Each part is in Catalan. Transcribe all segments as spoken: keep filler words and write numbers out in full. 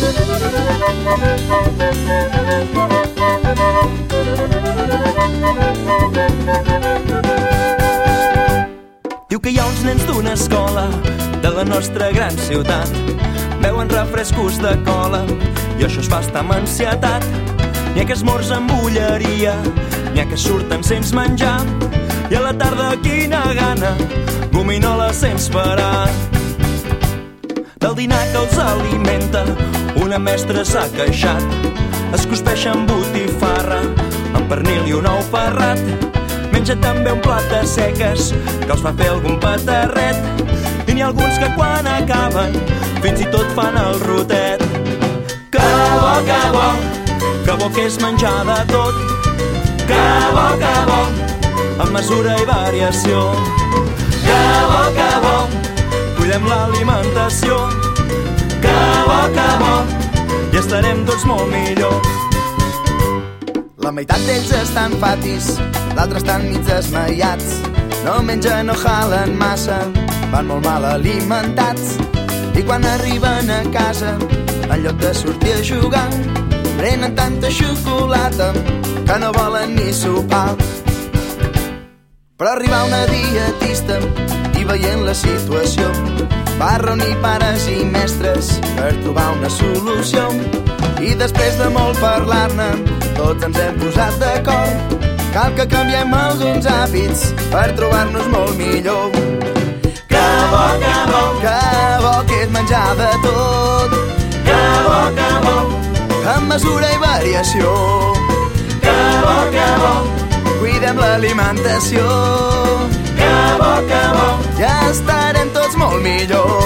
Diu que hi ha uns nens d'una escola de la nostra gran ciutat, beuen refrescos de cola i això es fa estar amb ansietat. N'hi ha que esmorzen amb bulleria, n'hi ha que surten sense menjar, i a la tarda quina gana, gominola sense parar. Del dinar que els alimenta una mestra s'ha queixat, es cospeixen botifarra amb pernil i un ou ferrat. Menja també un plat de seques que els fa fer algun petarret, i n'hi ha alguns que quan acaben fins i tot fan el rotet. Que bo, que bo, que bo que és menjar de tot. Que bo, que bo, amb mesura i variació. Que bo, que bo, cuidem l'alimentació. Que bo, que bo, i estarem tots molt millor. La meitat d'ells estan fatis, d'altres estan mig desmaiats. No mengen, no jalen massa, van molt mal alimentats. I quan arriben a casa, en lloc de sortir a jugar, prenen tanta xocolata que no volen ni sopar. Però arriba una dietista i veient la situació va reunir pares i mestres per trobar una solució. I després de molt parlar-ne, tots ens hem posat d'acord. Cal que canviem alguns hàbits per trobar-nos molt millor. Que bo, que bo, que bo que és menjar de tot. Que bo, que bo, amb mesura i variació. Que bo, que bo, cuidem l'alimentació. Que bo, que bo, ja estarem tots molt millor.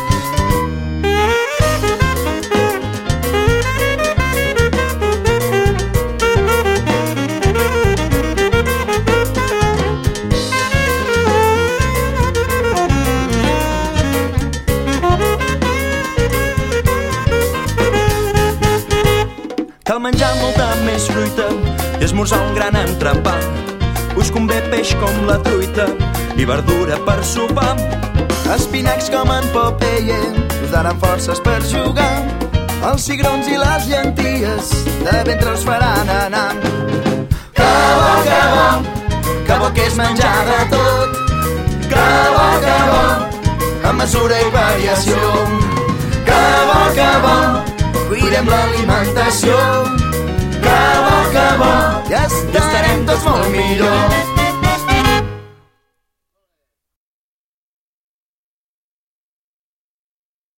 Cal menjar molta més fruita i esmorzar un gran entrepà. Us convé peix com la truita i verdura per sopar. Espinacs com en Popeye us daran forces per jugar. Els cigrons i les llenties de ventre us faran anar. Que bo, que bo, que bo que és menjar de tot. Que bo, que bo, amb mesura i variació. Que bo, que bo, cuidem l'alimentació. Que bo, que bo, ja estarem tots molt millor.